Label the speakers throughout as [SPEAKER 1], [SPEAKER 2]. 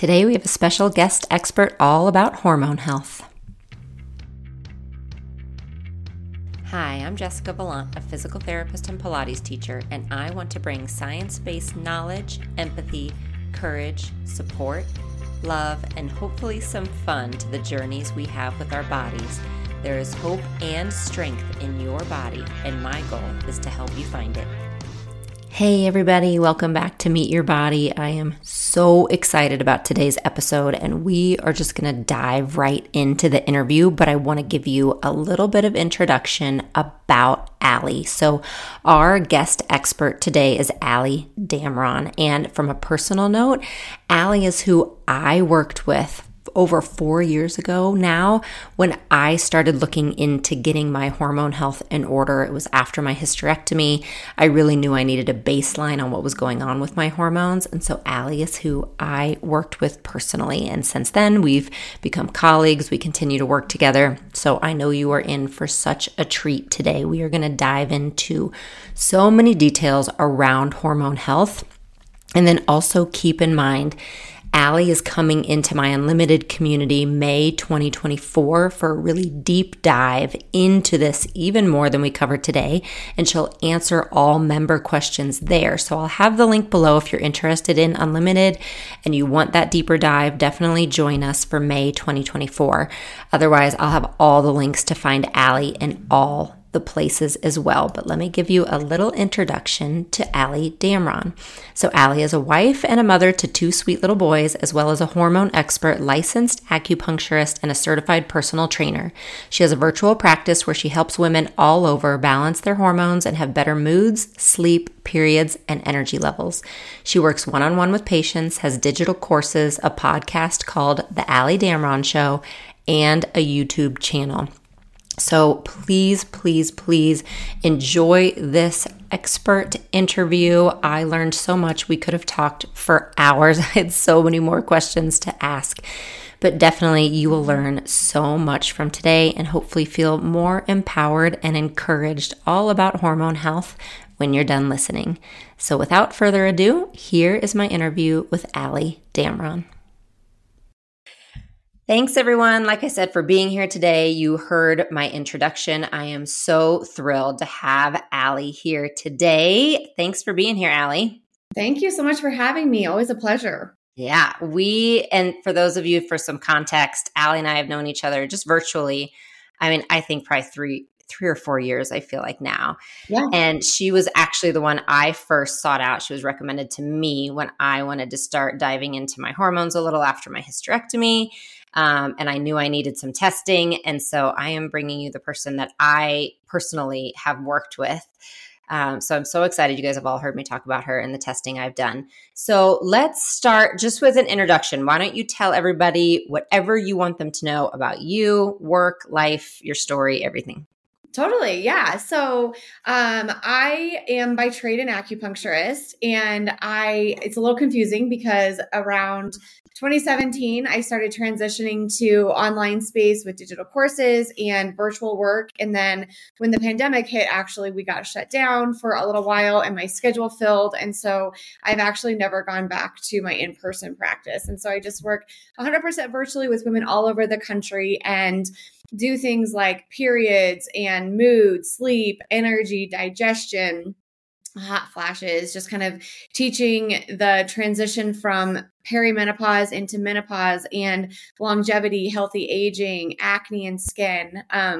[SPEAKER 1] Today we have a special guest expert all about hormone health. Hi, I'm Jessica Vallant, a physical therapist and Pilates teacher, and I want to bring science-based knowledge, empathy, courage, support, love, and hopefully some fun to the journeys we have with our bodies. There is hope and strength in your body, and my goal is to help you find it. Hey everybody, welcome back to Meet Your Body. I am so excited about today's episode, and we are just going to dive right into the interview, but I want to give you a little bit of introduction about Allie. So our guest expert today is Allie Damron, and from a personal note, Allie is who I worked with over 4 years ago now when I started looking into getting my hormone health in order. It was after my hysterectomy. I really knew I needed a baseline on what was going on with my hormones. And so Allie is who I worked with personally. And since then, we've become colleagues. We continue to work together. So I know you are in for such a treat today. We are going to dive into so many details around hormone health. And then also keep in mind, Allie is coming into my Unlimited community May 2024 for a really deep dive into this, even more than we covered today, and she'll answer all member questions there. So I'll have the link below if you're interested in Unlimited and you want that deeper dive. Definitely join us for May 2024. Otherwise, I'll have all the links to find Allie in all the places as well. But let me give you a little introduction to Allie Damron. So Allie is a wife and a mother to two sweet little boys, as well as a hormone expert, licensed acupuncturist, and a certified personal trainer. She has a virtual practice where she helps women all over balance their hormones and have better moods, sleep, periods, and energy levels. She works one-on-one with patients, has digital courses, a podcast called The Allie Damron Show, and a YouTube channel. So please, please, please enjoy this expert interview. I learned so much. We could have talked for hours. I had so many more questions to ask, but definitely you will learn so much from today and hopefully feel more empowered and encouraged all about hormone health when you're done listening. So without further ado, here is my interview with Allie Damron. Thanks everyone, like I said, for being here today. You heard my introduction. I am so thrilled to have Allie here today. Thanks for being here, Allie.
[SPEAKER 2] Thank you so much for having me. Always a pleasure.
[SPEAKER 1] Yeah, and for those of you, for some context, Allie and I have known each other just virtually. I think probably three or 4 years, I feel like now.
[SPEAKER 2] Yeah.
[SPEAKER 1] And she was actually the one I first sought out. She was recommended to me when I wanted to start diving into my hormones a little after my hysterectomy. And I knew I needed some testing. And so I am bringing you the person that I personally have worked with. So I'm so excited. You guys have all heard me talk about her and the testing I've done. So let's start just with an introduction. Why don't you tell everybody whatever you want them to know about you, work, life, your story, everything.
[SPEAKER 2] Totally. Yeah. So I am by trade an acupuncturist, and it's a little confusing because around 2017, I started transitioning to online space with digital courses and virtual work. And then when the pandemic hit, actually, we got shut down for a little while and my schedule filled. And so I've actually never gone back to my in-person practice. And so I just work 100% virtually with women all over the country and do things like periods and mood, sleep, energy, digestion, hot flashes, just kind of teaching the transition from perimenopause into menopause and longevity, healthy aging, acne and skin.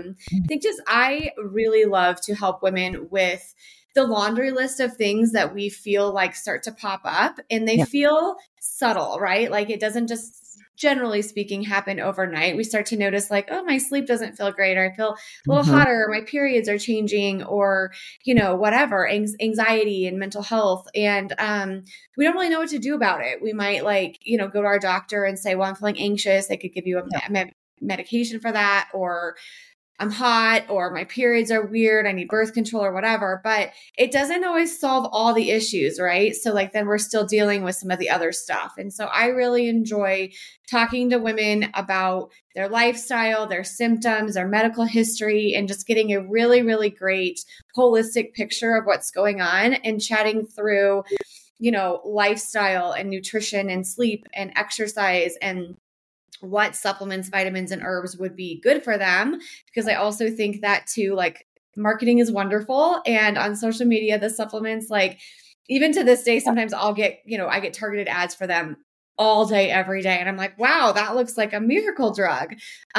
[SPEAKER 2] I really love to help women with the laundry list of things that we feel like start to pop up, and they feel subtle, right? Like it doesn't just, generally speaking, happen overnight. We start to notice like, oh, my sleep doesn't feel great, or I feel a little hotter, or my periods are changing, or, whatever, anxiety and mental health. And we don't really know what to do about it. We might go to our doctor and say, well, I'm feeling anxious. They could give you a medication for that, or I'm hot, or my periods are weird, I need birth control or whatever, but it doesn't always solve all the issues, right? So then we're still dealing with some of the other stuff. And so I really enjoy talking to women about their lifestyle, their symptoms, their medical history, and just getting a really, really great holistic picture of what's going on and chatting through lifestyle and nutrition and sleep and exercise and what supplements, vitamins, and herbs would be good for them. Because I also think that too, like, marketing is wonderful. And on social media, the supplements, like, even to this day, sometimes I get targeted ads for them all day, every day. And I'm like, wow, that looks like a miracle drug.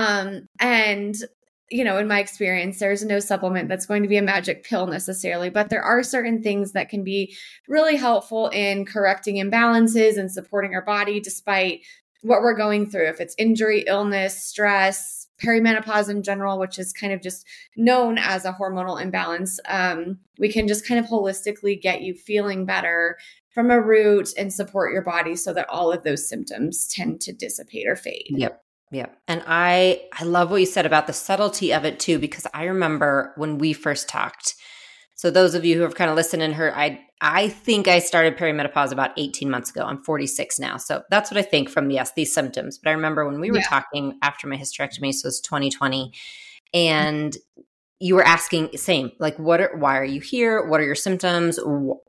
[SPEAKER 2] And in my experience, there's no supplement that's going to be a magic pill necessarily, but there are certain things that can be really helpful in correcting imbalances and supporting our body despite what we're going through. If it's injury, illness, stress, perimenopause in general, which is kind of just known as a hormonal imbalance, we can just kind of holistically get you feeling better from a root and support your body so that all of those symptoms tend to dissipate or fade.
[SPEAKER 1] Yep. Yep. And I love what you said about the subtlety of it too, because I remember when we first talked. So those of you who have kind of listened and heard, I think I started perimenopause about 18 months ago. I'm 46 now. So that's what I think from, these symptoms. But I remember when we were talking after my hysterectomy, so it's 2020, and you were asking, same, like, why are you here? What are your symptoms?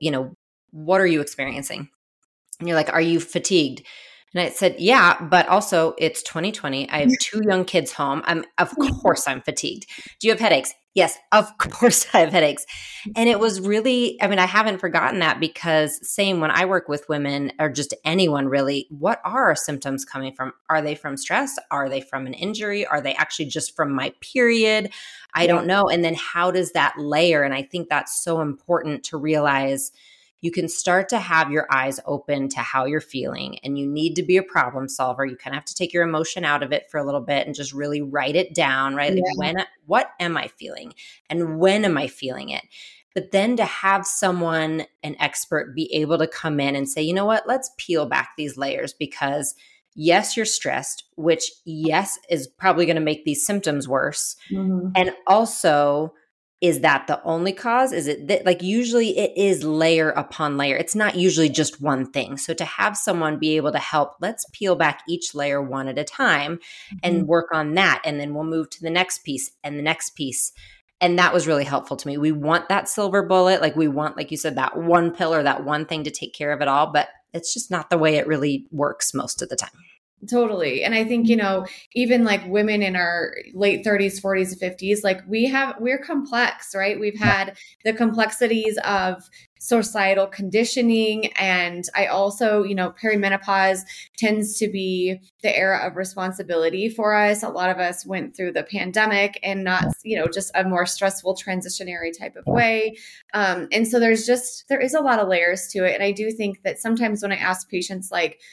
[SPEAKER 1] What are you experiencing? And you're like, are you fatigued? And I said, yeah, but also it's 2020. I have 2 young kids home. Of course I'm fatigued. Do you have headaches? Yes, of course I have headaches. And it was really, I haven't forgotten that, because same when I work with women or just anyone really, what are our symptoms coming from? Are they from stress? Are they from an injury? Are they actually just from my period? I don't know. And then how does that layer? And I think that's so important to realize. You can start to have your eyes open to how you're feeling, and you need to be a problem solver. You kind of have to take your emotion out of it for a little bit and just really write it down, right? Like, what am I feeling and when am I feeling it? But then to have someone, an expert, be able to come in and say, you know what, let's peel back these layers, because yes, you're stressed, which is probably going to make these symptoms worse. Mm-hmm. And also, is that the only cause? Is it like usually it is layer upon layer. It's not usually just one thing. So to have someone be able to help, let's peel back each layer one at a time and work on that. And then we'll move to the next piece and the next piece. And that was really helpful to me. We want that silver bullet. Like we want, like you said, that one pill or that one thing to take care of it all, but it's just not the way it really works most of the time.
[SPEAKER 2] Totally. And I think, even like women in our late 30s, 40s, 50s, like we're complex, right? We've had the complexities of societal conditioning. And I also, perimenopause tends to be the era of responsibility for us. A lot of us went through the pandemic and not, just a more stressful transitionary type of way. And so there is a lot of layers to it. And I do think that sometimes when I ask patients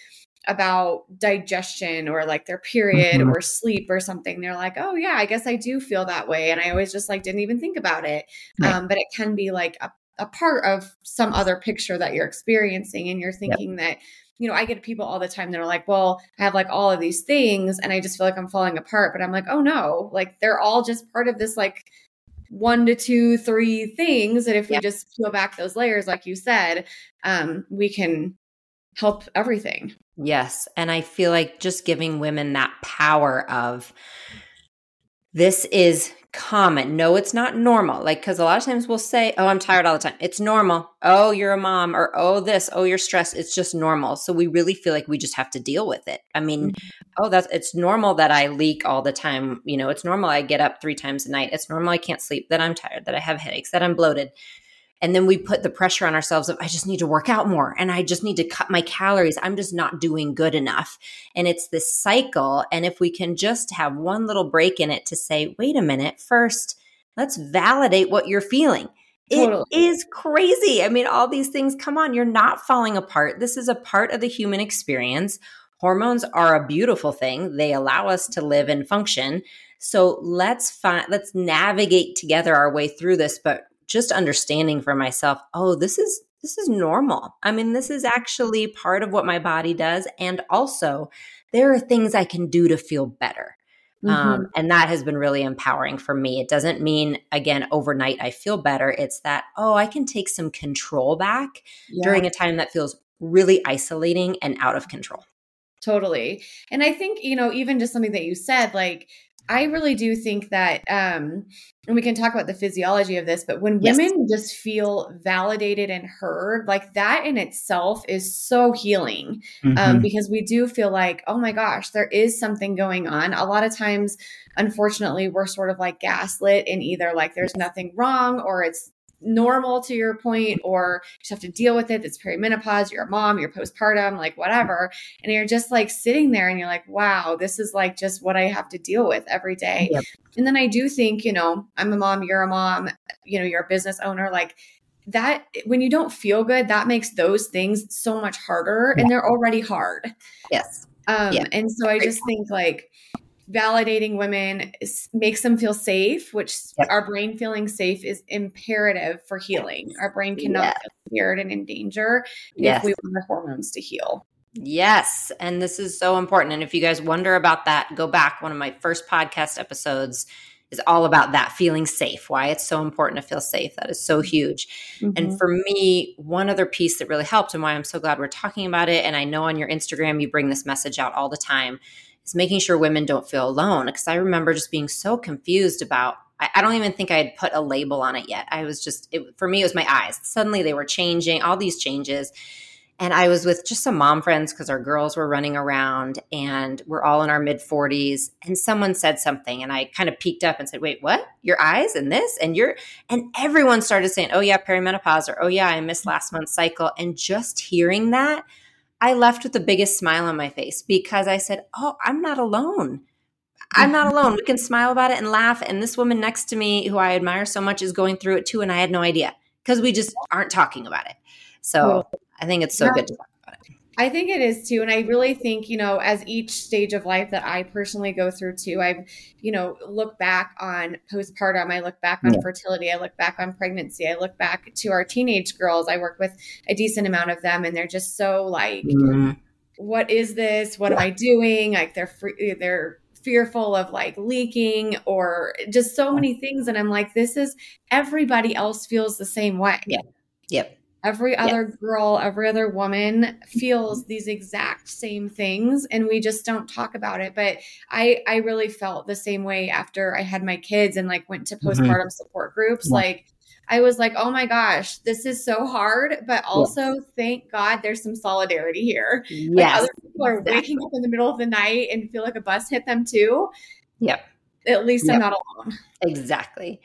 [SPEAKER 2] about digestion or like their period or sleep or something, they're like, oh yeah, I guess I do feel that way. And I always just didn't even think about it. Right. But it can be like a part of some other picture that you're experiencing. And you're thinking that, I get people all the time that are like, well, I have like all of these things and I just feel like I'm falling apart. But I'm like, oh no, like they're all just part of this, like 1 to 2, 3 things. And if we just peel back those layers, like you said, we can help everything.
[SPEAKER 1] Yes. And I feel like just giving women that power of this is common. No, it's not normal. Like, because a lot of times we'll say, oh, I'm tired all the time. It's normal. Oh, you're a mom, or oh, this, oh, you're stressed. It's just normal. So we really feel like we just have to deal with it. I mean, it's normal that I leak all the time. It's normal I get up 3 times a night. It's normal I can't sleep, that I'm tired, that I have headaches, that I'm bloated. And then we put the pressure on ourselves of, I just need to work out more and I just need to cut my calories. I'm just not doing good enough. And it's this cycle. And if we can just have one little break in it to say, wait a minute, first, let's validate what you're feeling. Totally. It is crazy. I mean, all these things, come on, you're not falling apart. This is a part of the human experience. Hormones are a beautiful thing. They allow us to live and function. So let's navigate together our way through this, but just understanding for myself, oh, this is normal. I mean, this is actually part of what my body does. And also there are things I can do to feel better. And that has been really empowering for me. It doesn't mean, again, overnight I feel better. It's that, I can take some control back during a time that feels really isolating and out of control.
[SPEAKER 2] Totally. And I think, even just something that you said, like, I really do think that, and we can talk about the physiology of this, but when
[SPEAKER 1] Yes.
[SPEAKER 2] women just feel validated and heard, like that in itself is so healing, because we do feel like, oh my gosh, there is something going on. A lot of times, unfortunately, we're sort of like gaslit in either like there's nothing wrong or it's normal to your point, or you just have to deal with it. It's perimenopause, you're a mom, you're postpartum, like whatever. And you're just like sitting there and you're like, wow, this is like just what I have to deal with every day.
[SPEAKER 1] Yep.
[SPEAKER 2] And then I do think, I'm a mom, you're a mom, you're a business owner, like that, when you don't feel good, that makes those things so much harder, and they're already hard.
[SPEAKER 1] Yes.
[SPEAKER 2] And so I just think like validating women makes them feel safe, which our brain feeling safe is imperative for healing. Our brain cannot feel scared and in danger if we want our hormones to heal.
[SPEAKER 1] Yes. And this is so important. And if you guys wonder about that, go back. One of my first podcast episodes is all about that, feeling safe, why it's so important to feel safe. That is so huge. And for me, one other piece that really helped and why I'm so glad we're talking about it, and I know on your Instagram you bring this message out all the time, is making sure women don't feel alone. Because I remember just being so confused about, I don't even think I had put a label on it yet. I was just, for me, it was my eyes. Suddenly they were changing, all these changes. And I was with just some mom friends because our girls were running around and we're all in our mid-40s. And someone said something and I kind of peeked up and said, wait, what? Your eyes and this? And everyone started saying, oh yeah, perimenopause, or oh yeah, I missed last month's cycle. And just hearing that, I left with the biggest smile on my face because I said, oh, I'm not alone. I'm not alone. We can smile about it and laugh. And this woman next to me, who I admire so much, is going through it too. And I had no idea because we just aren't talking about it. So I think it's so good to talk about it.
[SPEAKER 2] I think it is too. And I really think, as each stage of life that I personally go through too, I've, look back on postpartum. I look back on fertility. I look back on pregnancy. I look back to our teenage girls. I work with a decent amount of them and they're just so like, what is this? What am I doing? Like they're fearful of like leaking or just so many things. And I'm like, everybody else feels the same way.
[SPEAKER 1] Yep.
[SPEAKER 2] Every other girl, every other woman feels these exact same things, and we just don't talk about it. But I really felt the same way after I had my kids and like went to postpartum support groups. Like I was like, oh my gosh, this is so hard, but also thank God there's some solidarity here. Like other people are waking up in the middle of the night and feel like a bus hit them too.
[SPEAKER 1] Yep.
[SPEAKER 2] At least I'm not alone.
[SPEAKER 1] Exactly.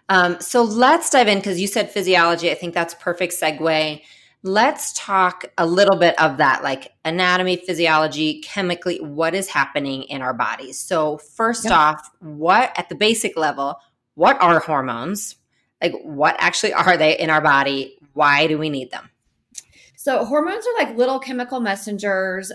[SPEAKER 1] So let's dive in because you said physiology. I think that's a perfect segue. Let's talk a little bit of that, like anatomy, physiology, chemically, what is happening in our bodies. So first off, at the basic level, what are hormones? Like what actually are they in our body? Why do we need them?
[SPEAKER 2] So hormones are like little chemical messengers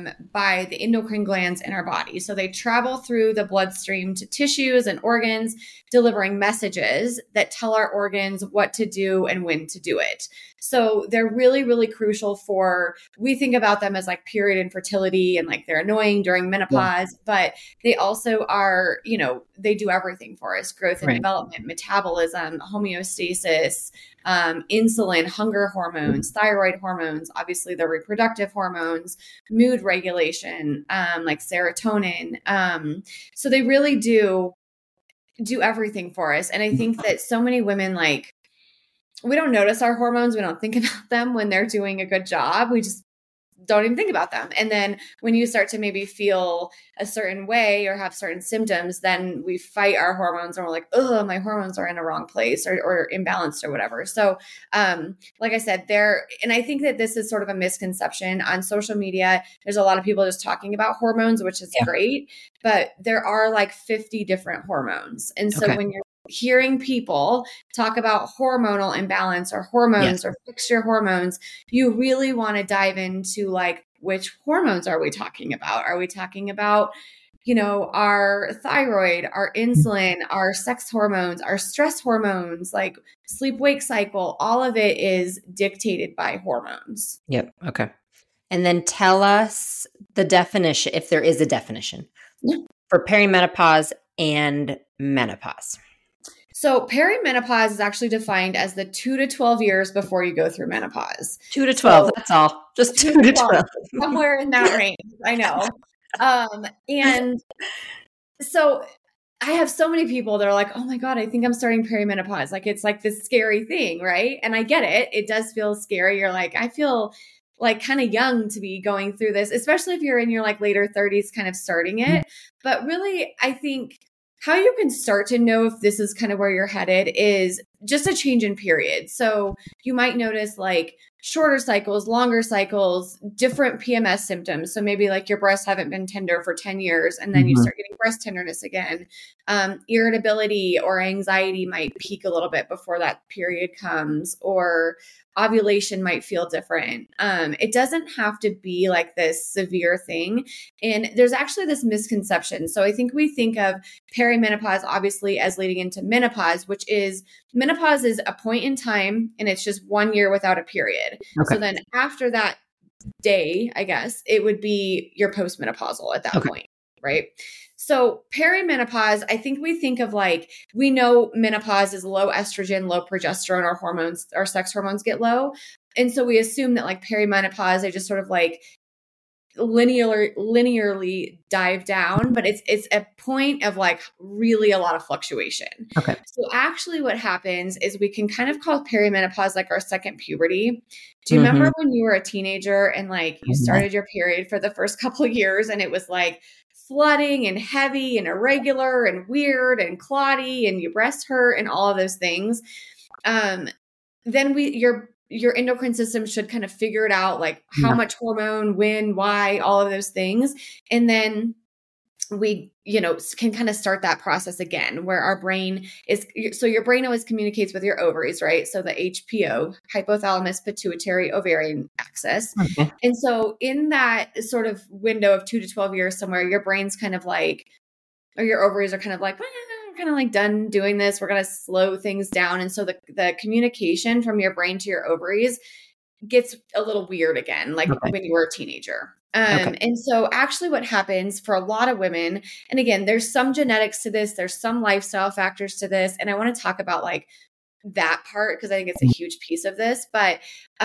[SPEAKER 2] by the endocrine glands in our body. So they travel through the bloodstream to tissues and organs, delivering messages that tell our organs what to do and when to do it. So they're really, really crucial we think about them as like period infertility and like they're annoying during menopause, but they also are, they do everything for us: growth and development, metabolism, homeostasis, insulin, hunger hormones, thyroid hormones, obviously the reproductive hormones, mood regulation, like serotonin. So they really do everything for us. And I think that so many women, like, we don't notice our hormones. We don't think about them when they're doing a good job. We just don't even think about them. And then when you start to maybe feel a certain way or have certain symptoms, then we fight our hormones and we're like, oh, my hormones are in a wrong place or imbalanced or whatever. So like I said, and I think that this is sort of a misconception on social media. There's a lot of people just talking about hormones, which is great, but there are like 50 different hormones. And so when you're hearing people talk about hormonal imbalance or hormones or fix your hormones, you really want to dive into like, which hormones are we talking about? Are we talking about, our thyroid, our insulin, our sex hormones, our stress hormones, like sleep-wake cycle? All of it is dictated by hormones.
[SPEAKER 1] Yep. Okay. And then tell us the definition, if there is a definition for perimenopause and menopause.
[SPEAKER 2] So perimenopause is actually defined as the 2 to 12 years before you go through menopause.
[SPEAKER 1] 2 to 12, that's all. Just 2 to 12.
[SPEAKER 2] Somewhere in that range, I know. And so I have so many people that are like, oh my God, I think I'm starting perimenopause. Like, it's like this scary thing, right? And I get it. It does feel scary. You're like, I feel like kind of young to be going through this, especially if you're in your like later 30s, kind of starting it. But really, I think how you can start to know if this is kind of where you're headed is just a change in period. So you might notice like shorter cycles, longer cycles, different PMS symptoms. So maybe like your breasts haven't been tender for 10 years and then you start getting breast tenderness again. Irritability or anxiety might peak a little bit before that period comes, or ovulation might feel different. It doesn't have to be like this severe thing. And there's actually this misconception. So I think we think of perimenopause obviously as leading into menopause, which is menopause is a point in time and it's just 1 year without a period. Okay. So then after that day, I guess it would be your postmenopausal at that point, right? So perimenopause, I think we think of like, we know menopause is low estrogen, low progesterone, our hormones, our sex hormones get low. And so we assume that like perimenopause, they just sort of like linearly dive down, but it's a point of like really a lot of fluctuation. Okay. So actually what happens is we can kind of call perimenopause like our second puberty. Do you remember when you were a teenager and like you started your period for the first couple of years and it was like flooding and heavy and irregular and weird and clotty and your breast hurt and all of those things? Then your endocrine system should kind of figure it out, like how much hormone, when, why, all of those things. And then we, can kind of start that process again where our brain is, so your brain always communicates with your ovaries, right? So the HPO, hypothalamus pituitary ovarian axis. Okay. And so in that sort of window of 2 to 12 years somewhere, your brain's kind of like, or your ovaries are kind of like, kind of like done doing this. We're going to slow things down. And so the communication from your brain to your ovaries gets a little weird again, like when you were a teenager. And so actually what happens for a lot of women, and again, there's some genetics to this, there's some lifestyle factors to this. And I want to talk about like that part because I think it's a huge piece of this. But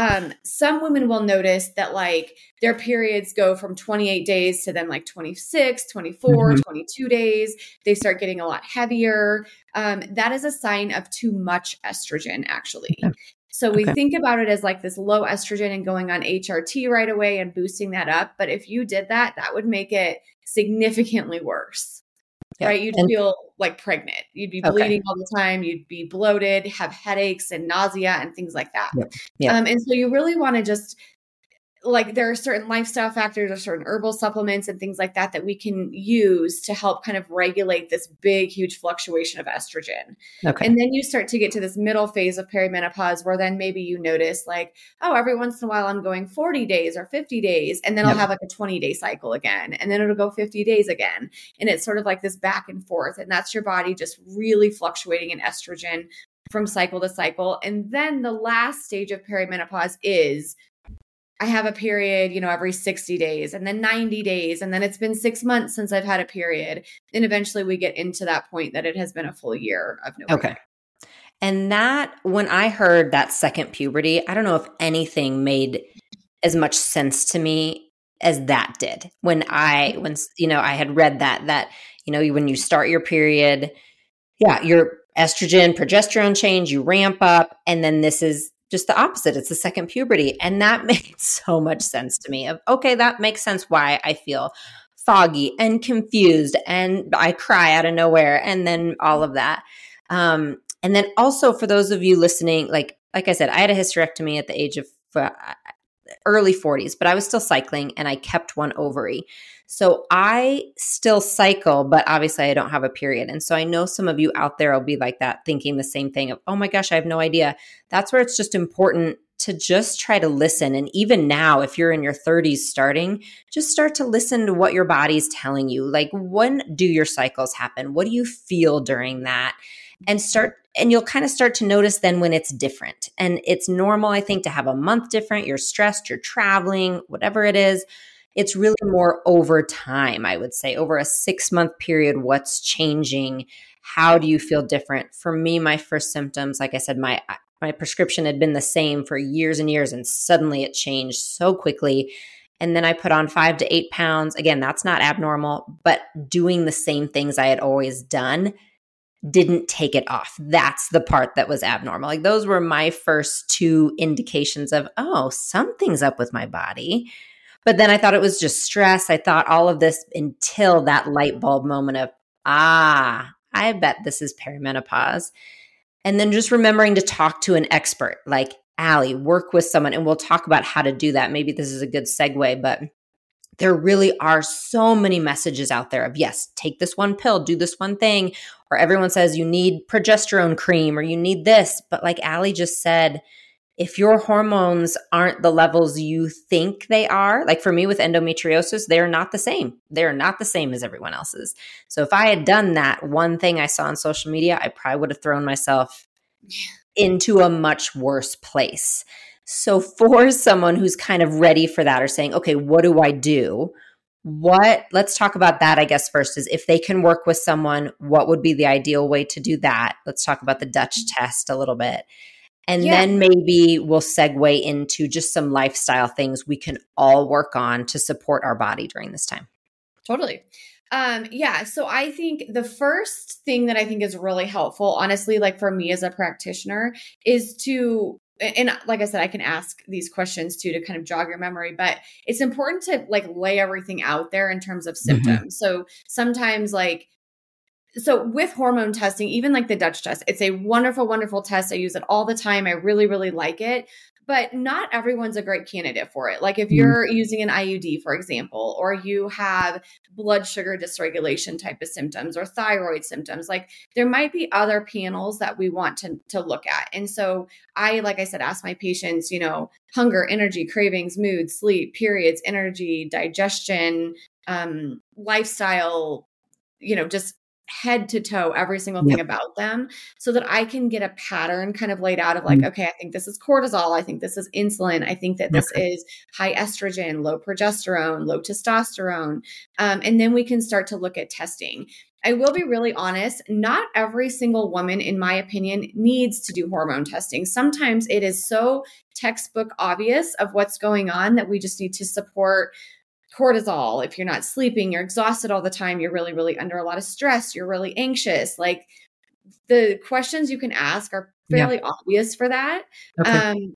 [SPEAKER 2] some women will notice that like their periods go from 28 days to then like 26, 24, 22 days. They start getting a lot heavier. That is a sign of too much estrogen, actually. So we think about it as like this low estrogen and going on HRT right away and boosting that up. But if you did that, that would make it significantly worse. Right? You'd feel like pregnant. You'd be bleeding all the time. You'd be bloated, have headaches and nausea and things like that. And so you really want to just like, there are certain lifestyle factors or certain herbal supplements and things like that we can use to help kind of regulate this big, huge fluctuation of estrogen. And then you start to get to this middle phase of perimenopause where then maybe you notice like, oh, every once in a while I'm going 40 days or 50 days. And then I'll have like a 20-day cycle again. And then it'll go 50 days again. And it's sort of like this back and forth. And that's your body just really fluctuating in estrogen from cycle to cycle. And then the last stage of perimenopause is I have a period, every 60 days and then 90 days. And then it's been 6 months since I've had a period. And eventually we get into that point that it has been a full year of no period.
[SPEAKER 1] And that, when I heard that second puberty, I don't know if anything made as much sense to me as that did. When I had read that, when you start your period, your estrogen, progesterone change, you ramp up. And then this is just the opposite. It's the second puberty. And that made so much sense to me that makes sense why I feel foggy and confused and I cry out of nowhere. And then all of that. And then also for those of you listening, like I said, I had a hysterectomy at the age of early 40s, but I was still cycling and I kept one ovary. So I still cycle, but obviously I don't have a period. And so I know some of you out there will be like that, thinking the same thing of, oh my gosh, I have no idea. That's where it's just important to just try to listen. And even now, if you're in your 30s starting, just start to listen to what your body's telling you. Like, when do your cycles happen? What do you feel during that? And you'll kind of start to notice then when it's different. And it's normal, I think, to have a month different. You're stressed, you're traveling, whatever it is. It's really more over time, I would say, over a 6-month period. What's changing? How do you feel different? For me, my first symptoms, like I said, my prescription had been the same for years and years, and suddenly it changed so quickly. And then I put on 5 to 8 pounds. Again, that's not abnormal, but doing the same things I had always done didn't take it off. That's the part that was abnormal. Like those were my first two indications of, oh, something's up with my body. But then I thought it was just stress. I thought all of this until that light bulb moment of, I bet this is perimenopause. And then just remembering to talk to an expert like Allie, work with someone, and we'll talk about how to do that. Maybe this is a good segue, but there really are so many messages out there of, yes, take this one pill, do this one thing, or everyone says you need progesterone cream or you need this. But like Allie just said, if your hormones aren't the levels you think they are, like for me with endometriosis, they're not the same. They're not the same as everyone else's. So if I had done that one thing I saw on social media, I probably would have thrown myself into a much worse place. So for someone who's kind of ready for that or saying, okay, what do I do? Let's talk about that, I guess, first is if they can work with someone, what would be the ideal way to do that? Let's talk about the Dutch test a little bit. And then maybe we'll segue into just some lifestyle things we can all work on to support our body during this time.
[SPEAKER 2] Totally. So I think the first thing that I think is really helpful, honestly, like for me as a practitioner, is to, and like I said, I can ask these questions too, to kind of jog your memory, but it's important to like lay everything out there in terms of symptoms. So sometimes so with hormone testing, even like the Dutch test, it's a wonderful, wonderful test. I use it all the time. I really, really like it. But not everyone's a great candidate for it. Like if you're using an IUD, for example, or you have blood sugar dysregulation type of symptoms or thyroid symptoms, like there might be other panels that we want to look at. And so like I said, ask my patients, hunger, energy, cravings, mood, sleep, periods, energy, digestion, lifestyle, just head to toe, every single thing about them so that I can get a pattern kind of laid out of like, okay, I think this is cortisol. I think this is insulin. I think that this is high estrogen, low progesterone, low testosterone. And then we can start to look at testing. I will be really honest. Not every single woman, in my opinion, needs to do hormone testing. Sometimes it is so textbook obvious of what's going on that we just need to support cortisol. If you're not sleeping, you're exhausted all the time, you're really, really under a lot of stress, you're really anxious. Like the questions you can ask are fairly obvious for that. Okay.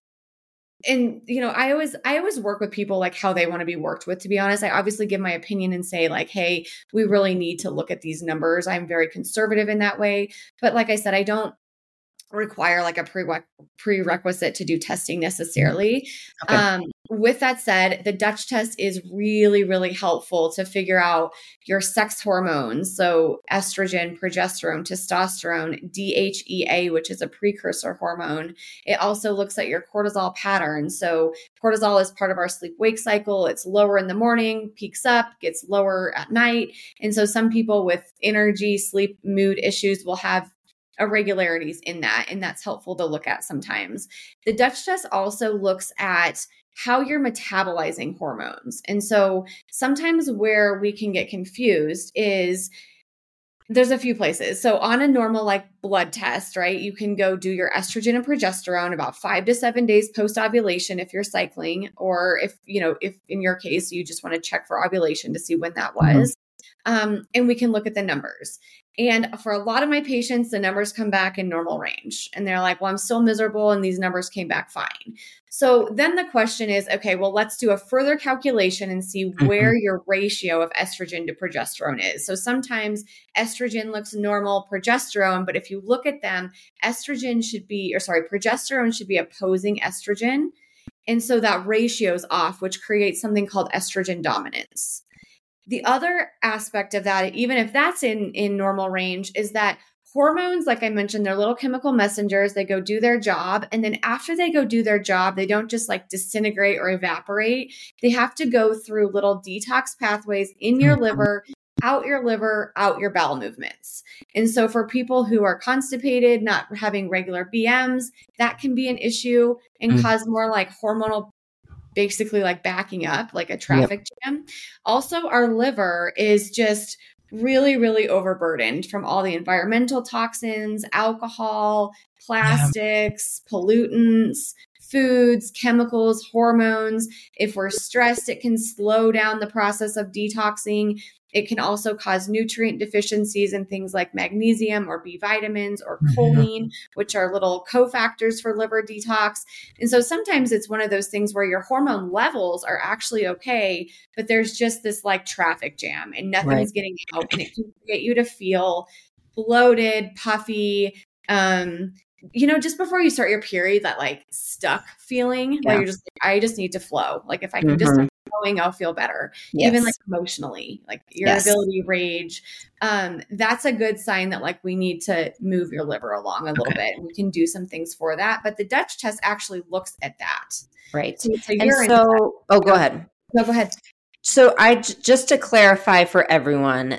[SPEAKER 2] And I always work with people like how they want to be worked with, to be honest. I obviously give my opinion and say like, hey, we really need to look at these numbers. I'm very conservative in that way. But like I said, I don't require like a prerequisite to do testing necessarily. Okay. With that said, the Dutch test is really, really helpful to figure out your sex hormones. So estrogen, progesterone, testosterone, DHEA, which is a precursor hormone. It also looks at your cortisol pattern. So cortisol is part of our sleep-wake cycle. It's lower in the morning, peaks up, gets lower at night. And so some people with energy, sleep, mood issues will have irregularities in that. And that's helpful to look at sometimes. The Dutch test also looks at how you're metabolizing hormones. And so sometimes where we can get confused is there's a few places. So on a normal like blood test, right, you can go do your estrogen and progesterone about 5 to 7 days post ovulation if you're cycling, or if in your case, you just want to check for ovulation to see when that was. And we can look at the numbers. And for a lot of my patients, the numbers come back in normal range. And they're like, well, I'm still miserable. And these numbers came back fine. So then the question is, okay, well, let's do a further calculation and see where your ratio of estrogen to progesterone is. So sometimes estrogen looks normal, progesterone, but if you look at them, progesterone should be opposing estrogen. And so that ratio is off, which creates something called estrogen dominance. The other aspect of that, even if that's in normal range, is that hormones, like I mentioned, they're little chemical messengers. They go do their job. And then after they go do their job, they don't just like disintegrate or evaporate. They have to go through little detox pathways in your liver, out your bowel movements. And so for people who are constipated, not having regular BMs, that can be an issue and cause more like hormonal, basically like backing up, like a traffic jam. Also, our liver is just really, really overburdened from all the environmental toxins, alcohol, plastics, pollutants, foods, chemicals, hormones. If we're stressed, it can slow down the process of detoxing. It can also cause nutrient deficiencies in things like magnesium or B vitamins or choline, which are little cofactors for liver detox. And so sometimes it's one of those things where your hormone levels are actually okay, but there's just this like traffic jam and nothing's getting out, and it can get you to feel bloated, puffy, just before you start your period, that like stuck feeling where you're just like, I just need to flow. Like if I can just start flowing, I'll feel better.
[SPEAKER 1] Yes.
[SPEAKER 2] Even like emotionally, like your ability to rage. That's a good sign that like we need to move your liver along a little bit, and we can do some things for that. But the Dutch test actually looks at that.
[SPEAKER 1] Right.
[SPEAKER 2] So it's a
[SPEAKER 1] urine test. Go ahead.
[SPEAKER 2] No, go ahead.
[SPEAKER 1] So just to clarify for everyone,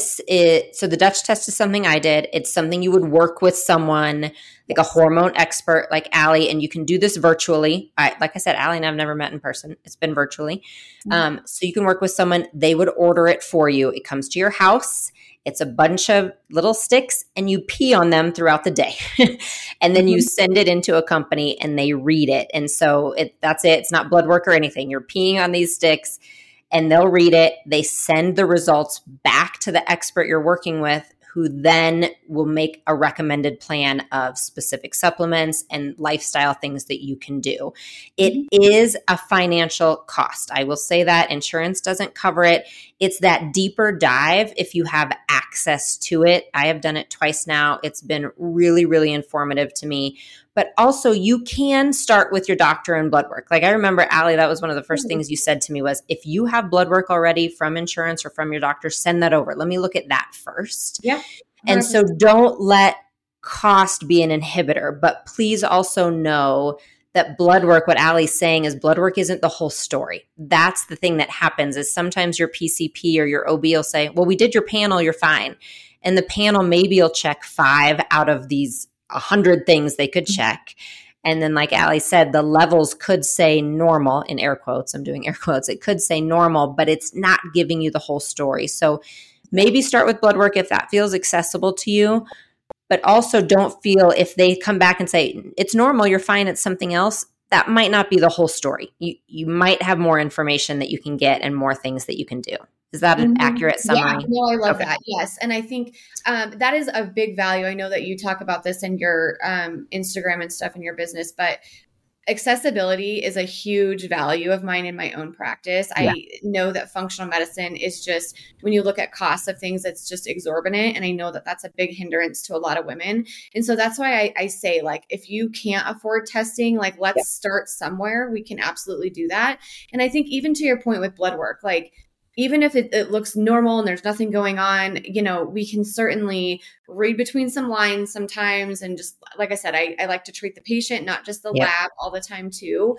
[SPEAKER 1] so the Dutch test is something I did. It's something you would work with someone like a hormone expert like Allie, and you can do this virtually. Like I said, Allie and I've never met in person. It's been virtually. So you can work with someone. They would order it for you. It comes to your house. It's a bunch of little sticks and you pee on them throughout the day. And then you send it into a company and they read it. And so that's it. It's not blood work or anything. You're peeing on these sticks. And they'll read it. They send the results back to the expert you're working with, who then will make a recommended plan of specific supplements and lifestyle things that you can do. It is a financial cost. I will say that insurance doesn't cover it. It's that deeper dive if you have access to it. I have done it twice now. It's been really, really informative to me. But also you can start with your doctor and blood work. Like I remember, Allie, that was one of the first things you said to me was, if you have blood work already from insurance or from your doctor, send that over. Let me look at that first.
[SPEAKER 2] Yeah. 100%.
[SPEAKER 1] And so don't let cost be an inhibitor, but please also know that blood work, what Allie's saying is blood work isn't the whole story. That's the thing that happens is sometimes your PCP or your OB will say, well, we did your panel, you're fine. And the panel maybe will check 5 out of these 100 things they could check. And then like Allie said, the levels could say normal in air quotes. I'm doing air quotes. It could say normal, but it's not giving you the whole story. So maybe start with blood work if that feels accessible to you, but also don't feel if they come back and say, it's normal, you're fine, it's something else. That might not be the whole story. You might have more information that you can get and more things that you can do. Is that an accurate summary?
[SPEAKER 2] Yeah, no, I love that. Yes. And I think that is a big value. I know that you talk about this in your Instagram and stuff in your business, but accessibility is a huge value of mine in my own practice. Yeah. I know that functional medicine is just, when you look at costs of things, it's just exorbitant. And I know that that's a big hindrance to a lot of women. And so that's why I say, like, if you can't afford testing, like, let's start somewhere. We can absolutely do that. And I think even to your point with blood work, like, even if it looks normal and there's nothing going on, we can certainly read between some lines sometimes. And just, like I said, I like to treat the patient, not just the lab all the time too.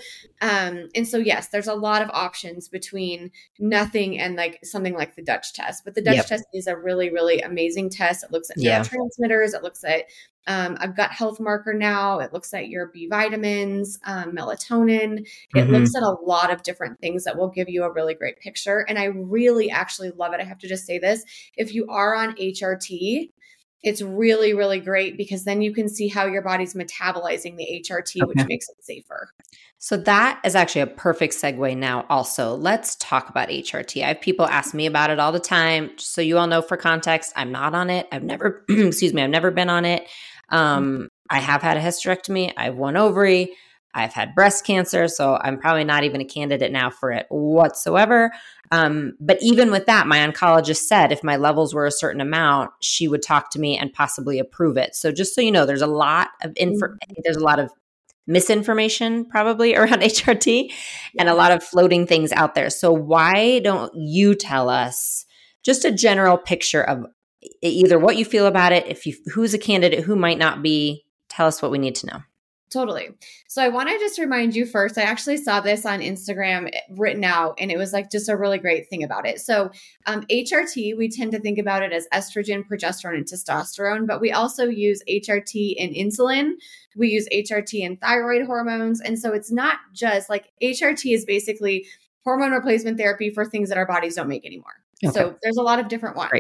[SPEAKER 2] And so, yes, there's a lot of options between nothing and like something like the Dutch test. But the Dutch test is a really, really amazing test. It looks at neurotransmitters. It looks at a gut health marker now. It looks at your B vitamins, melatonin. It looks at a lot of different things that will give you a really great picture. And I really actually love it. I have to just say this. If you are on HRT, it's really, really great because then you can see how your body's metabolizing the HRT, which makes it safer.
[SPEAKER 1] So that is actually a perfect segue now also. Let's talk about HRT. I have people ask me about it all the time. Just so you all know, for context, I'm not on it. I've never, I've never been on it. I have had a hysterectomy. I have 1 ovary. I've had breast cancer. So I'm probably not even a candidate now for it whatsoever. But even with that, my oncologist said if my levels were a certain amount, she would talk to me and possibly approve it. So just so you know, there's a lot of there's a lot of misinformation probably around HRT and a lot of floating things out there. So why don't you tell us just a general picture of either what you feel about it, who's a candidate, who might not be? Tell us what we need to know.
[SPEAKER 2] Totally. So I want to just remind you first, I actually saw this on Instagram written out, and it was like just a really great thing about it. So HRT, we tend to think about it as estrogen, progesterone, and testosterone, but we also use HRT in insulin. We use HRT in thyroid hormones. And so it's not just like HRT is basically hormone replacement therapy for things that our bodies don't make anymore. Okay. So there's a lot of different ones.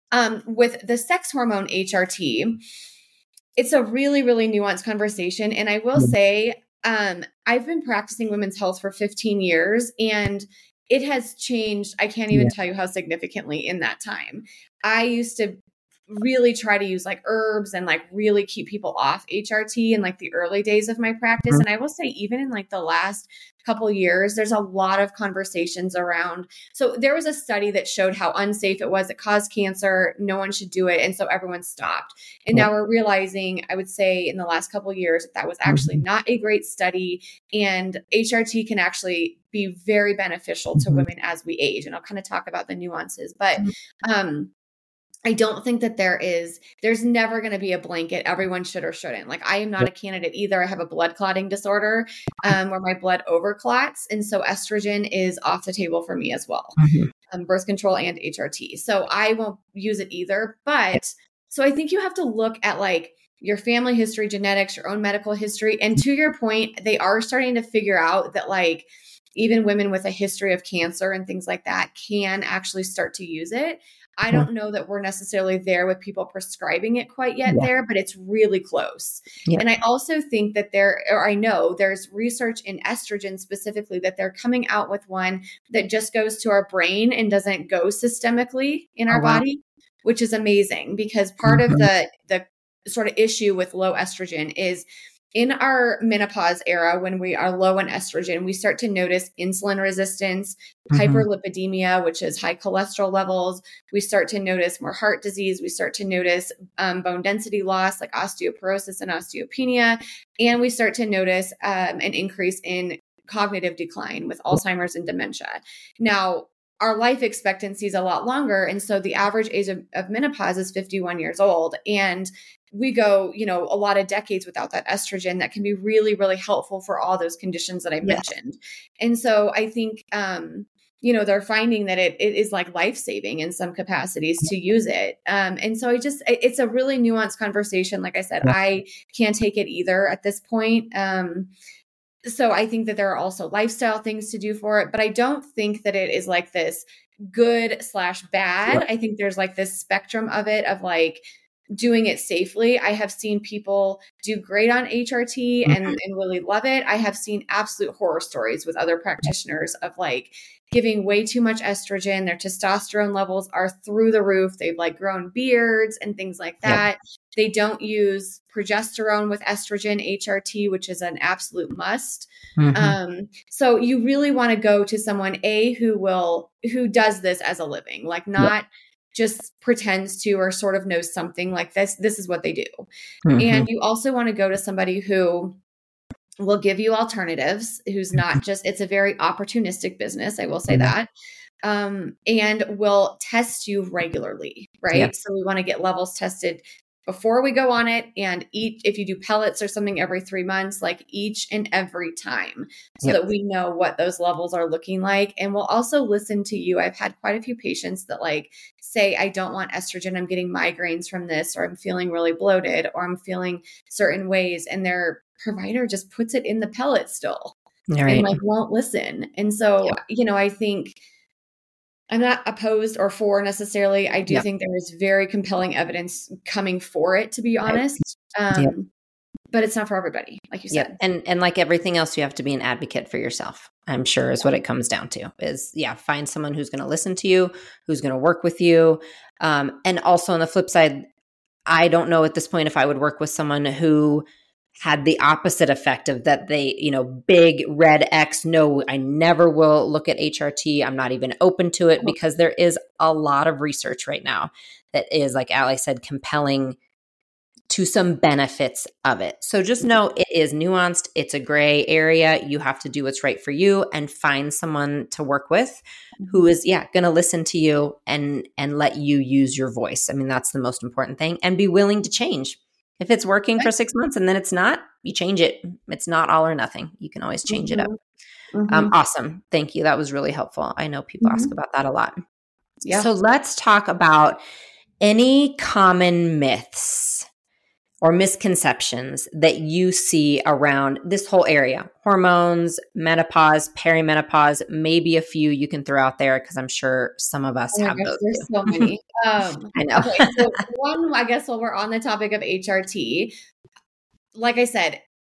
[SPEAKER 2] With the sex hormone HRT, it's a really, really nuanced conversation. And I will say, I've been practicing women's health for 15 years and it has changed. I can't even tell you how significantly in that time. I used to really try to use like herbs and like really keep people off HRT in like the early days of my practice. And I will say, even in like the last couple years, there's a lot of conversations around. So there was a study that showed how unsafe it was. It caused cancer. No one should do it. And so everyone stopped. And now we're realizing, I would say in the last couple of years, that was actually not a great study. And HRT can actually be very beneficial to women as we age. And I'll kind of talk about the nuances, but, I don't think that there's never going to be a blanket. Everyone should or shouldn't. Like I am not a candidate either. I have a blood clotting disorder where my blood overclots. And so estrogen is off the table for me as well. Birth control and HRT. So I won't use it either. But so I think you have to look at like your family history, genetics, your own medical history. And to your point, they are starting to figure out that like even women with a history of cancer and things like that can actually start to use it. I don't know that we're necessarily there with people prescribing it quite yet there, but it's really close. And I also think that I know there's research in estrogen specifically that they're coming out with one that just goes to our brain and doesn't go systemically in our body, which is amazing because part of the sort of issue with low estrogen is in our menopause era, when we are low in estrogen, we start to notice insulin resistance, hyperlipidemia, which is high cholesterol levels. We start to notice more heart disease. We start to notice bone density loss, like osteoporosis and osteopenia. And we start to notice an increase in cognitive decline with Alzheimer's and dementia. Now, our life expectancy is a lot longer. And so the average age of menopause is 51 years old. And we go, a lot of decades without that estrogen that can be really, really helpful for all those conditions that I mentioned. And so I think, they're finding that it is like life-saving in some capacities to use it. And so it's a really nuanced conversation. Like I said, I can't take it either at this point. So I think that there are also lifestyle things to do for it, but I don't think that it is like this good/bad. I think there's like this spectrum of it of like, doing it safely. I have seen people do great on HRT and really love it. I have seen absolute horror stories with other practitioners of like giving way too much estrogen. Their testosterone levels are through the roof. They've like grown beards and things like that. They don't use progesterone with estrogen HRT, which is an absolute must. So you really want to go to someone who does this as a living, like not just pretends to or sort of knows something like this. This is what they do. And you also want to go to somebody who will give you alternatives, who's not just, it's a very opportunistic business. I will say that. And will test you regularly, right? So we want to get levels tested before we go on it. And if you do pellets or something every 3 months, like each and every time so that we know what those levels are looking like. And we'll also listen to you. I've had quite a few patients that like say, I don't want estrogen. I'm getting migraines from this, or I'm feeling really bloated, or I'm feeling certain ways. And their provider just puts it in the pellet still and like won't listen. And so, I think I'm not opposed or for necessarily. I do think there is very compelling evidence coming for it, to be honest. But it's not for everybody, like you said.
[SPEAKER 1] And like everything else, you have to be an advocate for yourself, I'm sure is what it comes down to is, find someone who's going to listen to you, who's going to work with you. And also on the flip side, I don't know at this point if I would work with someone who had the opposite effect of that they, big red X, no, I never will look at HRT. I'm not even open to it because there is a lot of research right now that is, like Ali said, compelling to some benefits of it. So just know it is nuanced. It's a gray area. You have to do what's right for you and find someone to work with who is, going to listen to you and let you use your voice. I mean, that's the most important thing, and be willing to change. If it's working for 6 months and then it's not, you change it. It's not all or nothing. You can always change it up. Awesome. Thank you. That was really helpful. I know people ask about that a lot. So let's talk about any common myths or misconceptions that you see around this whole area: hormones, menopause, perimenopause, maybe a few you can throw out there because I'm sure some of us have those.
[SPEAKER 2] There's so many.
[SPEAKER 1] I know.
[SPEAKER 2] Okay, so one, I guess while we're on the topic of HRT, like I said,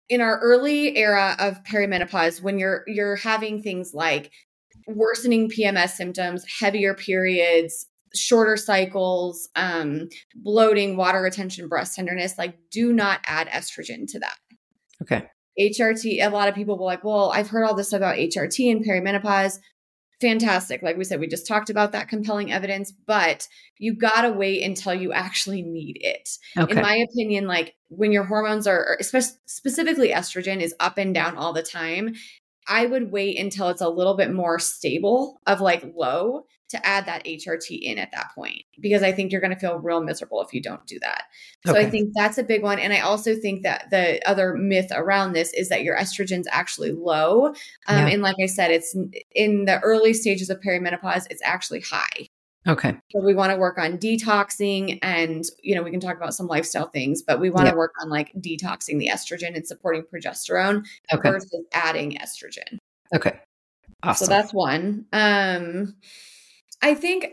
[SPEAKER 2] in our early era of perimenopause, when you're having things like worsening PMS symptoms, heavier periods, shorter cycles, bloating, water retention, breast tenderness, like do not add estrogen to that.
[SPEAKER 1] Okay.
[SPEAKER 2] HRT, a lot of people will like, well, I've heard all this about HRT and perimenopause. Fantastic. Like we said, we just talked about that compelling evidence, but you got to wait until you actually need it.
[SPEAKER 1] Okay.
[SPEAKER 2] In my opinion, like when your hormones are, specifically estrogen is up and down all the time, I would wait until it's a little bit more stable of like low to add that HRT in at that point, because I think you're going to feel real miserable if you don't do that. So I think that's a big one. And I also think that the other myth around this is that your estrogen's actually low. And like I said, it's in the early stages of perimenopause, it's actually high.
[SPEAKER 1] Okay.
[SPEAKER 2] So we want to work on detoxing and, you know, we can talk about some lifestyle things, but we want to work on like detoxing the estrogen and supporting progesterone versus adding estrogen.
[SPEAKER 1] Okay. Awesome.
[SPEAKER 2] So that's one. I think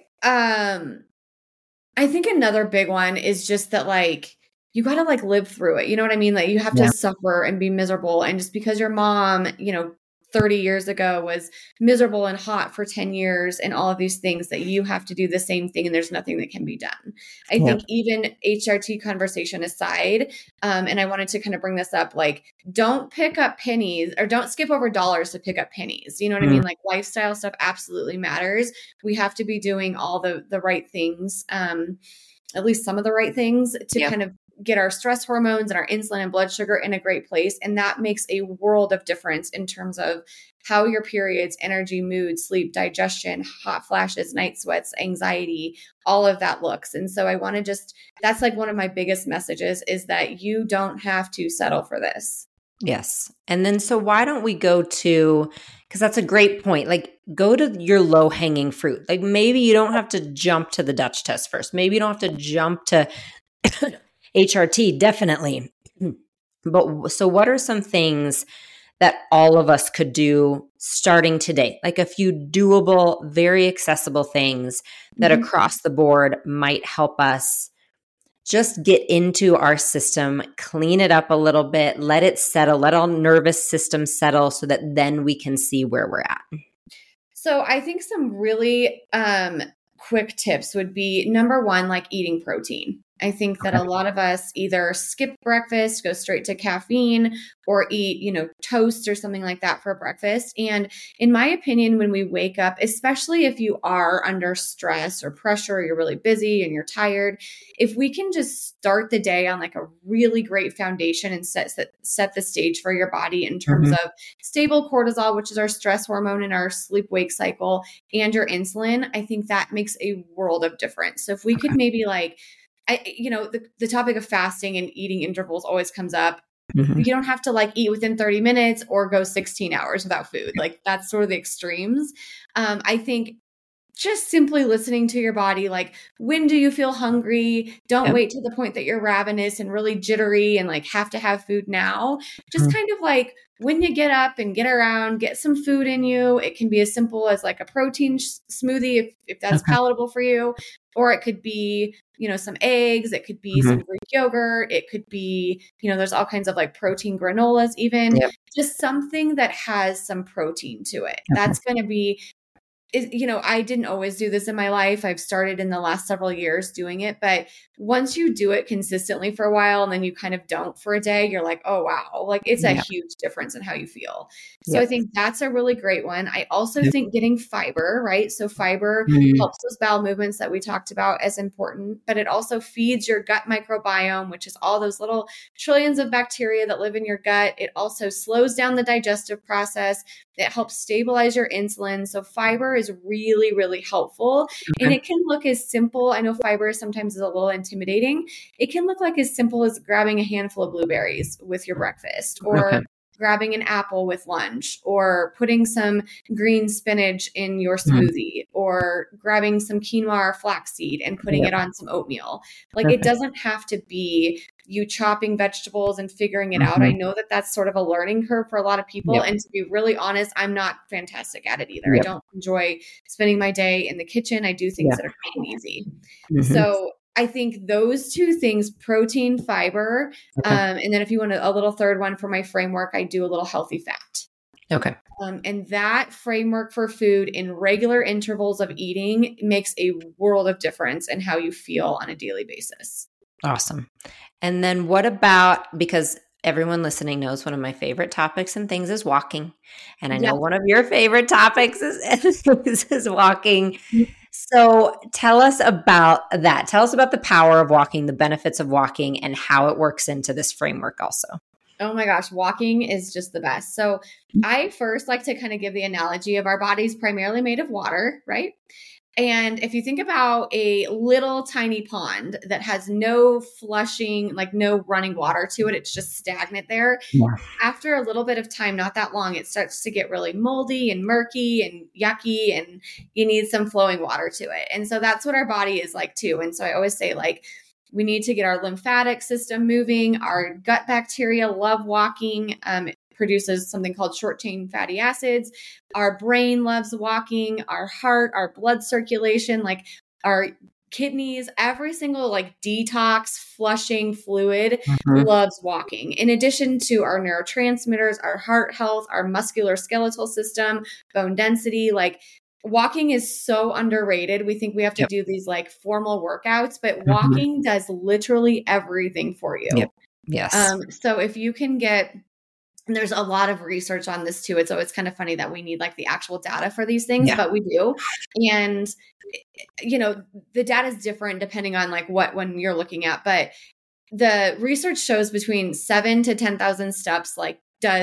[SPEAKER 2] another big one is just that like, you got to like live through it. You know what I mean? Like you have to suffer and be miserable. And just because your mom, you know, 30 years ago was miserable and hot for 10 years and all of these things, that you have to do the same thing and there's nothing that can be done. I think even HRT conversation aside, and I wanted to kind of bring this up, like don't pick up pennies or don't skip over dollars to pick up pennies. You know what I mean? Like lifestyle stuff absolutely matters. We have to be doing all the right things, at least some of the right things to kind of get our stress hormones and our insulin and blood sugar in a great place. And that makes a world of difference in terms of how your periods, energy, mood, sleep, digestion, hot flashes, night sweats, anxiety, all of that looks. And so I want to that's like one of my biggest messages is that you don't have to settle for this.
[SPEAKER 1] Yes. And then, so why don't we go to, because that's a great point, like go to your low hanging fruit. Like maybe you don't have to jump to the Dutch test first. Maybe you don't have to jump to HRT, definitely. But so what are some things that all of us could do starting today? Like a few doable, very accessible things that across the board might help us just get into our system, clean it up a little bit, let it settle, let our nervous system settle so that then we can see where we're at.
[SPEAKER 2] So I think some really quick tips would be number one, like eating protein. I think that a lot of us either skip breakfast, go straight to caffeine, or eat, you know, toast or something like that for breakfast. And in my opinion, when we wake up, especially if you are under stress or pressure, or you're really busy and you're tired, if we can just start the day on like a really great foundation and set the stage for your body in terms of stable cortisol, which is our stress hormone in our sleep-wake cycle, and your insulin, I think that makes a world of difference. So if we could maybe like, the topic of fasting and eating intervals always comes up. You don't have to like eat within 30 minutes or go 16 hours without food. Like that's sort of the extremes. I think just simply listening to your body, like when do you feel hungry? Don't wait to the point that you're ravenous and really jittery and like have to have food now. Just kind of like when you get up and get around, get some food in you. It can be as simple as like a protein smoothie if that's palatable for you. Or it could be, you know, some eggs. It could be some Greek yogurt. It could be, you know, there's all kinds of like protein granolas even. Just something that has some protein to it. That's going to be, you know, I didn't always do this in my life. I've started in the last several years doing it. But once you do it consistently for a while and then you kind of don't for a day, you're like, oh, wow, like it's a huge difference in how you feel. So I think that's a really great one. I also think getting fiber, right? So fiber helps those bowel movements that we talked about as important, but it also feeds your gut microbiome, which is all those little trillions of bacteria that live in your gut. It also slows down the digestive process. It helps stabilize your insulin. So fiber is really, really helpful. And it can look as simple. I know fiber sometimes is a little intimidating. It can look like as simple as grabbing a handful of blueberries with your breakfast, or grabbing an apple with lunch, or putting some green spinach in your smoothie, or grabbing some quinoa or flaxseed and putting it on some oatmeal. Like it doesn't have to be you chopping vegetables and figuring it out. I know that that's sort of a learning curve for a lot of people. And to be really honest, I'm not fantastic at it either. I don't enjoy spending my day in the kitchen. I do things that are quick and easy. So I think those two things, protein, fiber,
[SPEAKER 1] Okay.
[SPEAKER 2] And then if you want a little third one for my framework, I do a little healthy fat.
[SPEAKER 1] Okay.
[SPEAKER 2] And that framework for food in regular intervals of eating makes a world of difference in how you feel on a daily basis.
[SPEAKER 1] Awesome. And then what about, because everyone listening knows one of my favorite topics and things is walking. And I know one of your favorite topics is walking. So tell us about that. Tell us about the power of walking, the benefits of walking, and how it works into this framework also.
[SPEAKER 2] Oh my gosh, walking is just the best. So I first like to kind of give the analogy of our bodies primarily made of water, right? And if you think about a little tiny pond that has no flushing, like no running water to it, it's just stagnant there. Yeah. After a little bit of time, not that long, it starts to get really moldy and murky and yucky, and you need some flowing water to it. And so that's what our body is like too. And so I always say, like, we need to get our lymphatic system moving. Our gut bacteria love walking. It produces something called short chain fatty acids. Our brain loves walking. Our heart, our blood circulation, like our kidneys, every single like detox, flushing fluid loves walking. In addition to our neurotransmitters, our heart health, our muscular skeletal system, bone density, like walking is so underrated. We think we have to do these like formal workouts, but walking does literally everything for you.
[SPEAKER 1] Yep. Yes.
[SPEAKER 2] So if you can get, and there's a lot of research on this too. It's kind of funny that we need like the actual data for these things, but we do. And, you know, the data is different depending on like when you're looking at, but the research shows between 7 to 10,000 steps, like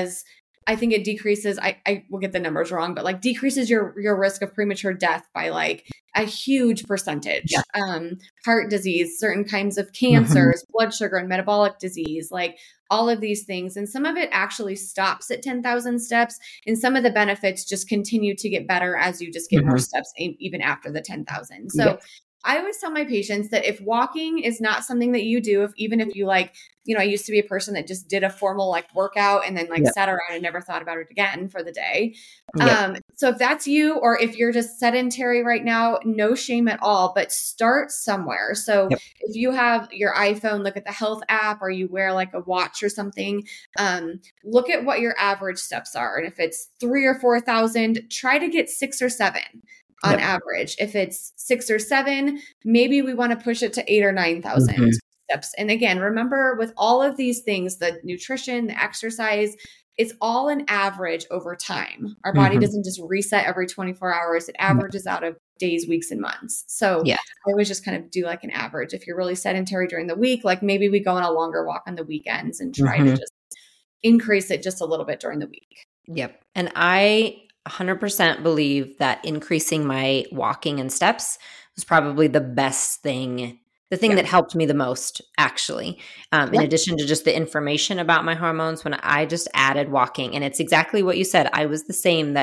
[SPEAKER 2] I think it decreases, I will get the numbers wrong, but like decreases your risk of premature death by like a huge percentage. Heart disease, certain kinds of cancers, blood sugar and metabolic disease, like all of these things. And some of it actually stops at 10,000 steps. And some of the benefits just continue to get better as you just get more steps even after the 10,000. So I always tell my patients that if walking is not something that you do, even if you like, you know, I used to be a person that just did a formal like workout and then like sat around and never thought about it again for the day. So if that's you, or if you're just sedentary right now, no shame at all, but start somewhere. So if you have your iPhone, look at the health app, or you wear like a watch or something, look at what your average steps are. And if it's 3,000 or 4,000, try to get 6 or 7. On average. If it's 6 or 7, maybe we want to push it to 8,000 or 9,000 steps. And again, remember with all of these things, the nutrition, the exercise, it's all an average over time. Our body doesn't just reset every 24 hours. It averages out of days, weeks, and months. So I always just kind of do like an average. If you're really sedentary during the week, like maybe we go on a longer walk on the weekends and try to just increase it just a little bit during the week.
[SPEAKER 1] Yep. And I 100% believe that increasing my walking and steps was probably the best thing, the thing that helped me the most, actually. In addition to just the information about my hormones, when I just added walking, and it's exactly what you said. I was the same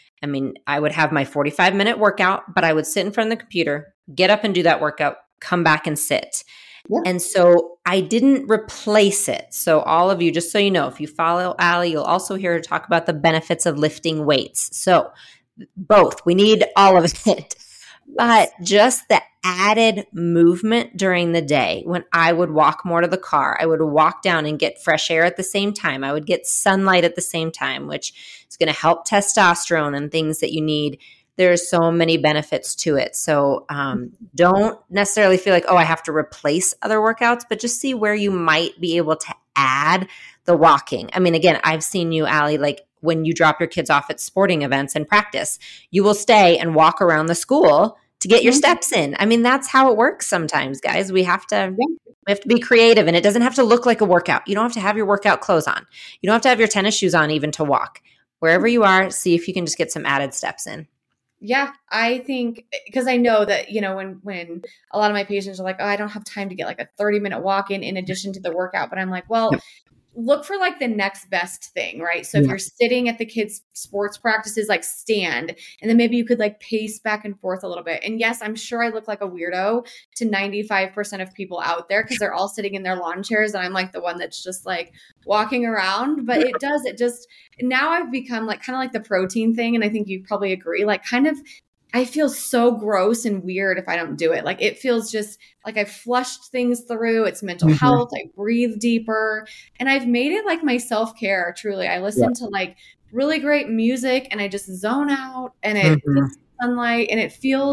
[SPEAKER 1] I would have my 45-minute workout, but I would sit in front of the computer, get up and do that workout, come back and sit. And so I didn't replace it. So all of you, just so you know, if you follow Allie, you'll also hear her talk about the benefits of lifting weights. So both, we need all of it. But just the added movement during the day, when I would walk more to the car, I would walk down and get fresh air at the same time. I would get sunlight at the same time, which is going to help testosterone and things that you need. There's so many benefits to it. So don't necessarily feel like, oh, I have to replace other workouts, but just see where you might be able to add the walking. I mean, again, I've seen you, Allie, like when you drop your kids off at sporting events and practice, you will stay and walk around the school to get your steps in. I mean, that's how it works sometimes, guys. We have to be creative, and it doesn't have to look like a workout. You don't have to have your workout clothes on. You don't have to have your tennis shoes on even to walk. Wherever you are, see if you can just get some added steps in.
[SPEAKER 2] Yeah, I think, because I know that, you know, when a lot of my patients are like, oh, I don't have time to get like a 30-minute walk in addition to the workout. But I'm like, well, look for like the next best thing, right? So if you're sitting at the kids' sports practices, like stand, and then maybe you could like pace back and forth a little bit. And yes, I'm sure I look like a weirdo to 95% of people out there because they're all sitting in their lawn chairs and I'm like the one that's just like walking around. But now I've become like kind of like the protein thing. And I think you probably agree, like kind of I feel so gross and weird if I don't do it. Like it feels just like I flushed things through. It's mental health. I breathe deeper, and I've made it like my self-care. Truly. I listen to like really great music and I just zone out, and it gets sunlight, and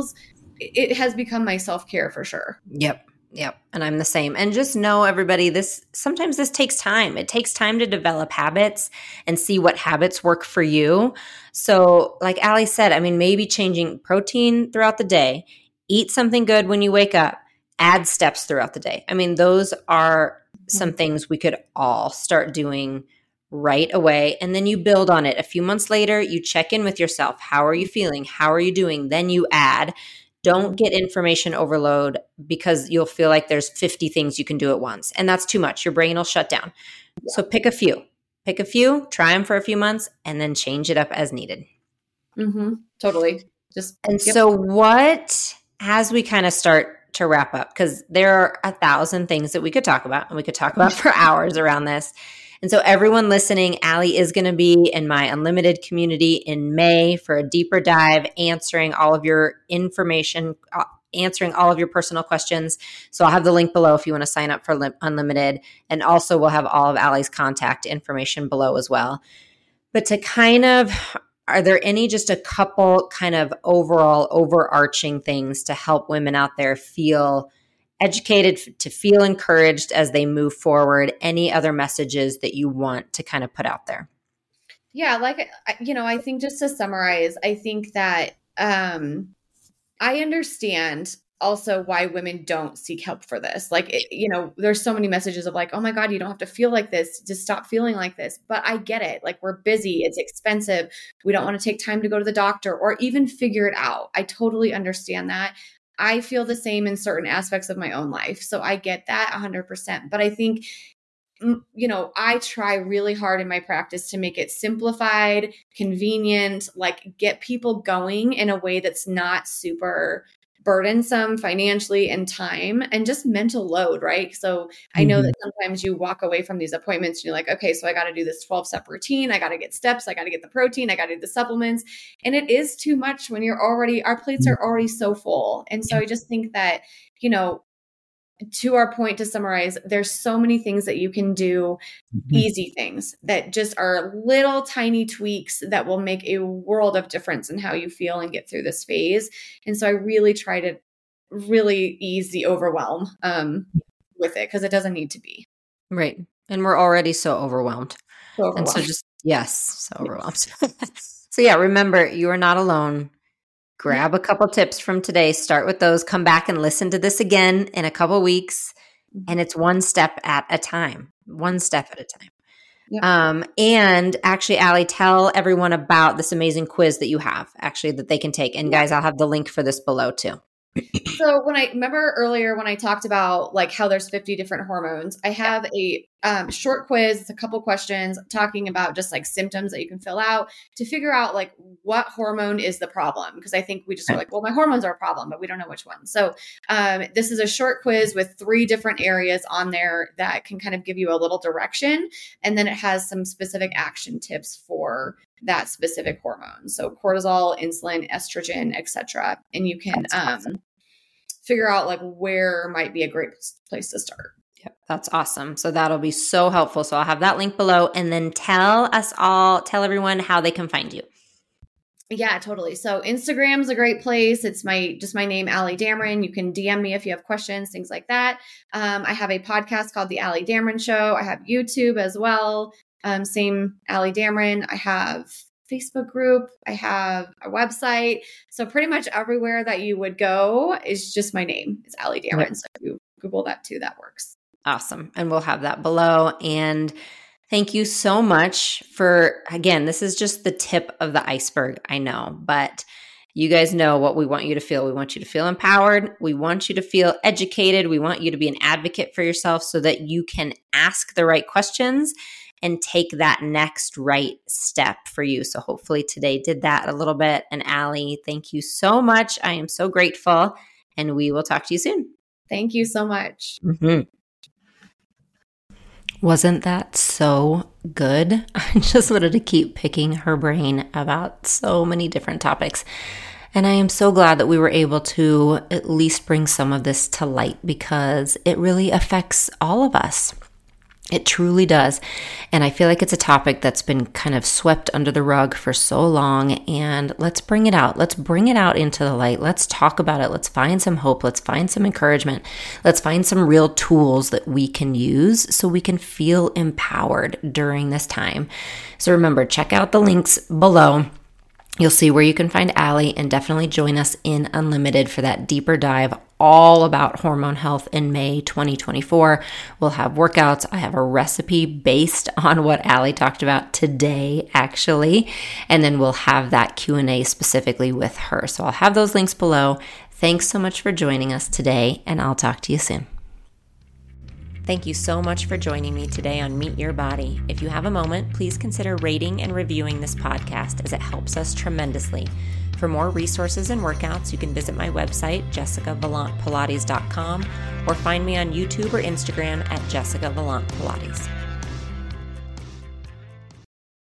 [SPEAKER 2] it has become my self-care for sure.
[SPEAKER 1] Yep. And I'm the same. And just know, everybody, sometimes this takes time. It takes time to develop habits and see what habits work for you. So like Allie said, I mean, maybe changing protein throughout the day, eat something good when you wake up, add steps throughout the day. I mean, those are some things we could all start doing right away. And then you build on it. A few months later, you check in with yourself. How are you feeling? How are you doing? Then you add. Don't get information overload because you'll feel like there's 50 things you can do at once. And that's too much. Your brain will shut down. Yeah. So pick a few, try them for a few months, and then change it up as needed.
[SPEAKER 2] Totally.
[SPEAKER 1] So what, as we kind of start to wrap up, because there are 1,000 things that we could talk about, and we could talk about for hours around this. And so everyone listening, Allie is going to be in my Unlimited community in May for a deeper dive, answering all of your information, answering all of your personal questions. So I'll have the link below if you want to sign up for Unlimited. And also we'll have all of Allie's contact information below as well. But to kind of, are there any just a couple kind of overall overarching things to help women out there feel educated, to feel encouraged as they move forward? Any other messages that you want to kind of put out there?
[SPEAKER 2] Yeah, I think just to summarize, I think that I understand also why women don't seek help for this. There's so many messages of like, oh my God, you don't have to feel like this. Just stop feeling like this. But I get it. Like, we're busy. It's expensive. We don't want to take time to go to the doctor or even figure it out. I totally understand that. I feel the same in certain aspects of my own life. So I get that 100%. But I think, I try really hard in my practice to make it simplified, convenient, like get people going in a way that's not super burdensome financially and time and just mental load, right? So I know that sometimes you walk away from these appointments and you're like, okay, so I got to do this 12-step routine. I got to get steps. I got to get the protein. I got to do the supplements. And it is too much when our plates are already so full. And so I just think that, to our point, to summarize, there's so many things that you can do, easy things that just are little tiny tweaks that will make a world of difference in how you feel and get through this phase. And so I really try to really ease the overwhelm with it, because it doesn't need to be.
[SPEAKER 1] Right. And we're already so overwhelmed. And so overwhelmed. So yeah, remember, you are not alone. Grab a couple tips from today. Start with those. Come back and listen to this again in a couple weeks. And it's one step at a time. Yep. And actually, Allie, tell everyone about this amazing quiz that you have, actually, that they can take. And guys, I'll have the link for this below too.
[SPEAKER 2] So remember earlier when I talked about like how there's 50 different hormones, I have a short quiz. It's a couple questions talking about just like symptoms that you can fill out to figure out like what hormone is the problem. Because I think we just are like, well, my hormones are a problem, but we don't know which one. So this is a short quiz with 3 different areas on there that can kind of give you a little direction. And then it has some specific action tips for that specific hormone. So cortisol, insulin, estrogen, etc. And you can figure out like where might be a great place to start.
[SPEAKER 1] Yep, that's awesome. So that'll be so helpful. So I'll have that link below, and then tell everyone how they can find you.
[SPEAKER 2] Yeah, totally. So Instagram's a great place. It's my name, Allie Dameron. You can DM me if you have questions, things like that. I have a podcast called The Allie Dameron Show. I have YouTube as well. Same Allie Dameron. I have Facebook group. I have a website. So pretty much everywhere that you would go is just my name. It's Allie Dameron. Yep. So if you Google that too, that works.
[SPEAKER 1] Awesome. And we'll have that below. And thank you so much for, again, this is just the tip of the iceberg, I know, but you guys know what we want you to feel. We want you to feel empowered. We want you to feel educated. We want you to be an advocate for yourself so that you can ask the right questions and take that next right step for you. So hopefully today did that a little bit. And Allie, thank you so much. I am so grateful, and we will talk to you soon.
[SPEAKER 2] Thank you so much.
[SPEAKER 1] Wasn't that so good? I just wanted to keep picking her brain about so many different topics. And I am so glad that we were able to at least bring some of this to light because it really affects all of us. It truly does. And I feel like it's a topic that's been kind of swept under the rug for so long. And let's bring it out. Let's bring it out into the light. Let's talk about it. Let's find some hope. Let's find some encouragement. Let's find some real tools that we can use so we can feel empowered during this time. So remember, check out the links below. You'll see where you can find Allie, and definitely join us in Unlimited for that deeper dive all about hormone health in May 2024. We'll have workouts. I have a recipe based on what Allie talked about today, actually. And then we'll have that Q&A specifically with her. So I'll have those links below. Thanks so much for joining us today, and I'll talk to you soon. Thank you so much for joining me today on Meet Your Body. If you have a moment, please consider rating and reviewing this podcast as it helps us tremendously. For more resources and workouts, you can visit my website, jessicavallantpilates.com, or find me on YouTube or Instagram at Jessica Vallant Pilates.